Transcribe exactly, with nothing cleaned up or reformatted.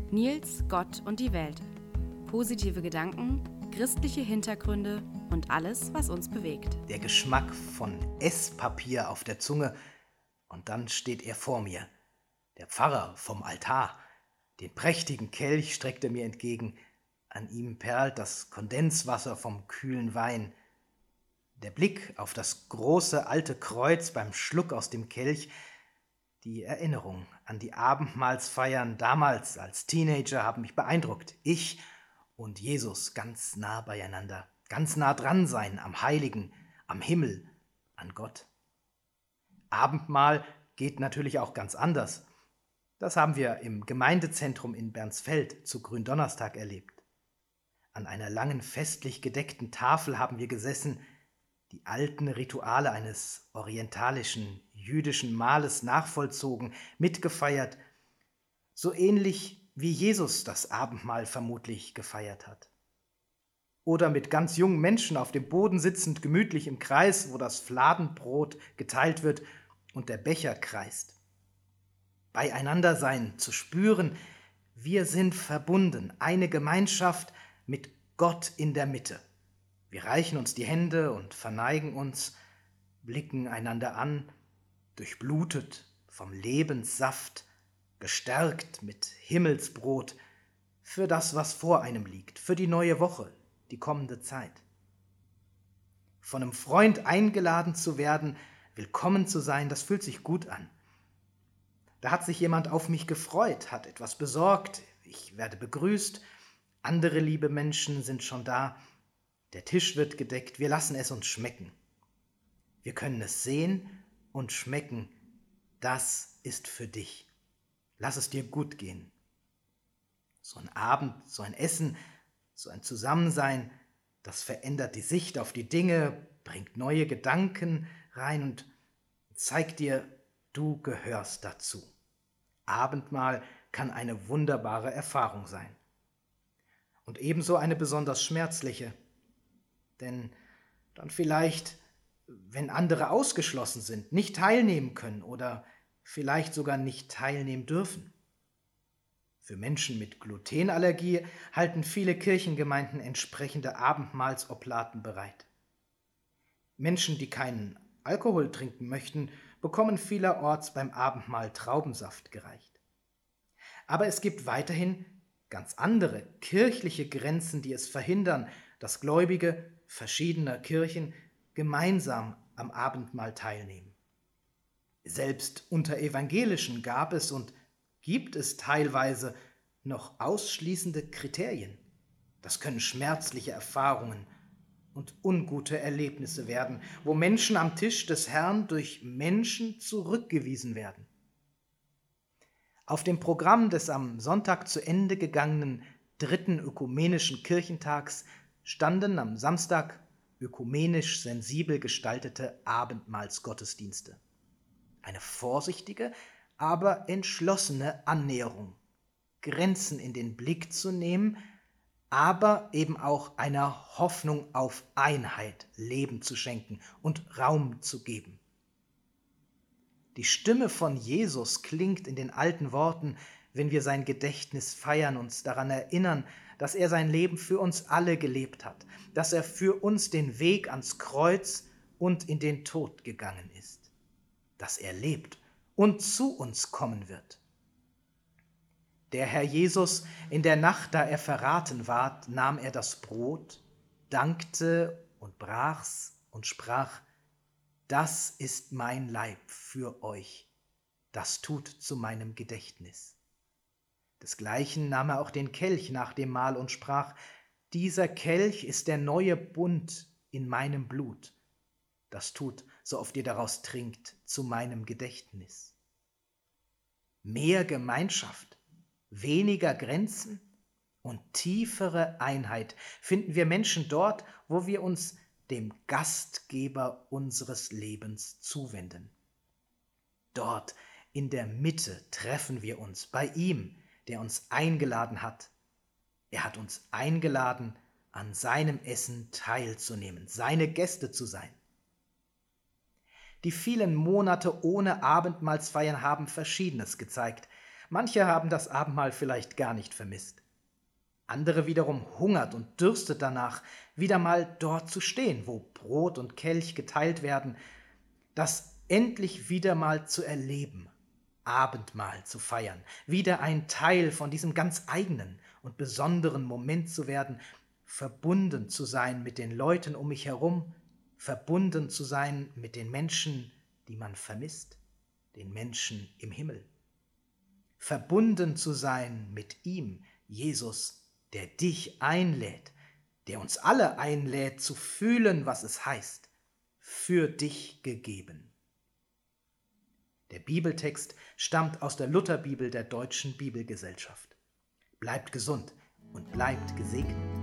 Nils, Gott und die Welt. Positive Gedanken, christliche Hintergründe und alles, was uns bewegt. Der Geschmack von Esspapier auf der Zunge, und dann steht er vor mir, der Pfarrer vom Altar. Den prächtigen Kelch streckt er mir entgegen, an ihm perlt das Kondenswasser vom kühlen Wein. Der Blick auf das große alte Kreuz beim Schluck aus dem Kelch, die Erinnerung an die Abendmahlsfeiern damals als Teenager haben mich beeindruckt. Ich und Jesus ganz nah beieinander, ganz nah dran sein am Heiligen, am Himmel, an Gott. Abendmahl geht natürlich auch ganz anders. Das haben wir im Gemeindezentrum in Bernsfeld zu Gründonnerstag erlebt. An einer langen festlich gedeckten Tafel haben wir gesessen, die alten Rituale eines orientalischen, jüdischen Mahles nachvollzogen, mitgefeiert, so ähnlich wie Jesus das Abendmahl vermutlich gefeiert hat. Oder mit ganz jungen Menschen auf dem Boden sitzend, gemütlich im Kreis, wo das Fladenbrot geteilt wird und der Becher kreist. Beieinander sein, zu spüren, wir sind verbunden, eine Gemeinschaft mit Gott in der Mitte. Wir reichen uns die Hände und verneigen uns, blicken einander an, durchblutet vom Lebenssaft, gestärkt mit Himmelsbrot, für das, was vor einem liegt, für die neue Woche, die kommende Zeit. Von einem Freund eingeladen zu werden, willkommen zu sein, das fühlt sich gut an. Da hat sich jemand auf mich gefreut, hat etwas besorgt, ich werde begrüßt, andere liebe Menschen sind schon da, der Tisch wird gedeckt, wir lassen es uns schmecken. Wir können es sehen und schmecken, das ist für dich. Lass es dir gut gehen. So ein Abend, so ein Essen, so ein Zusammensein, das verändert die Sicht auf die Dinge, bringt neue Gedanken rein und zeigt dir, du gehörst dazu. Abendmahl kann eine wunderbare Erfahrung sein. Und ebenso eine besonders schmerzliche. Denn dann vielleicht, wenn andere ausgeschlossen sind, nicht teilnehmen können oder vielleicht sogar nicht teilnehmen dürfen. Für Menschen mit Glutenallergie halten viele Kirchengemeinden entsprechende Abendmahlsoblaten bereit. Menschen, die keinen Alkohol trinken möchten, bekommen vielerorts beim Abendmahl Traubensaft gereicht. Aber es gibt weiterhin ganz andere kirchliche Grenzen, die es verhindern, dass Gläubige verschiedener Kirchen gemeinsam am Abendmahl teilnehmen. Selbst unter Evangelischen gab es und gibt es teilweise noch ausschließende Kriterien. Das können schmerzliche Erfahrungen und ungute Erlebnisse werden, wo Menschen am Tisch des Herrn durch Menschen zurückgewiesen werden. Auf dem Programm des am Sonntag zu Ende gegangenen dritten ökumenischen Kirchentags standen am Samstag ökumenisch sensibel gestaltete Abendmahlsgottesdienste. Eine vorsichtige, aber entschlossene Annäherung, Grenzen in den Blick zu nehmen, aber eben auch einer Hoffnung auf Einheit Leben zu schenken und Raum zu geben. Die Stimme von Jesus klingt in den alten Worten, wenn wir sein Gedächtnis feiern, uns daran erinnern, dass er sein Leben für uns alle gelebt hat, dass er für uns den Weg ans Kreuz und in den Tod gegangen ist, dass er lebt und zu uns kommen wird. Der Herr Jesus, in der Nacht, da er verraten ward, nahm er das Brot, dankte und brach's und sprach: Das ist mein Leib für euch, das tut zu meinem Gedächtnis. Desgleichen nahm er auch den Kelch nach dem Mahl und sprach: Dieser Kelch ist der neue Bund in meinem Blut. Das tut, so oft ihr daraus trinkt, zu meinem Gedächtnis. Mehr Gemeinschaft, weniger Grenzen und tiefere Einheit finden wir Menschen dort, wo wir uns dem Gastgeber unseres Lebens zuwenden. Dort in der Mitte treffen wir uns bei ihm, der uns eingeladen hat. Er hat uns eingeladen, an seinem Essen teilzunehmen, seine Gäste zu sein. Die vielen Monate ohne Abendmahlsfeiern haben Verschiedenes gezeigt. Manche haben das Abendmahl vielleicht gar nicht vermisst. Andere wiederum hungert und dürstet danach, wieder mal dort zu stehen, wo Brot und Kelch geteilt werden, das endlich wieder mal zu erleben, Abendmahl zu feiern, wieder ein Teil von diesem ganz eigenen und besonderen Moment zu werden, verbunden zu sein mit den Leuten um mich herum, verbunden zu sein mit den Menschen, die man vermisst, den Menschen im Himmel. Verbunden zu sein mit ihm, Jesus, der dich einlädt, der uns alle einlädt, zu fühlen, was es heißt, für dich gegeben. Der Bibeltext stammt aus der Lutherbibel der Deutschen Bibelgesellschaft. Bleibt gesund und bleibt gesegnet.